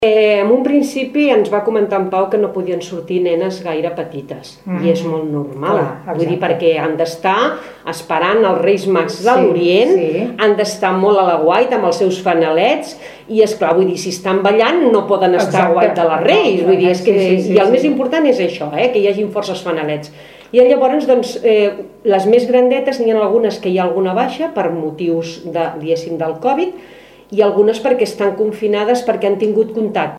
En un principi ens va comentar en Pau que no podien sortir nenes gaire petites, i és molt normal. Vull dir, perquè han d'estar esperant els Reis Mags de l'Orient, han d'estar molt a la guaita amb els seus fanalets, i esclar, vull dir, si estan ballant no poden estar a guaita de les Reis, vull dir, i el més important és això, que hi hagin forces fanalets. I llavors, doncs, les més grandetes, n'hi ha algunes que hi ha alguna baixa per motius, diguéssim, del Covid, i algunes perquè estan confinades perquè han tingut contacte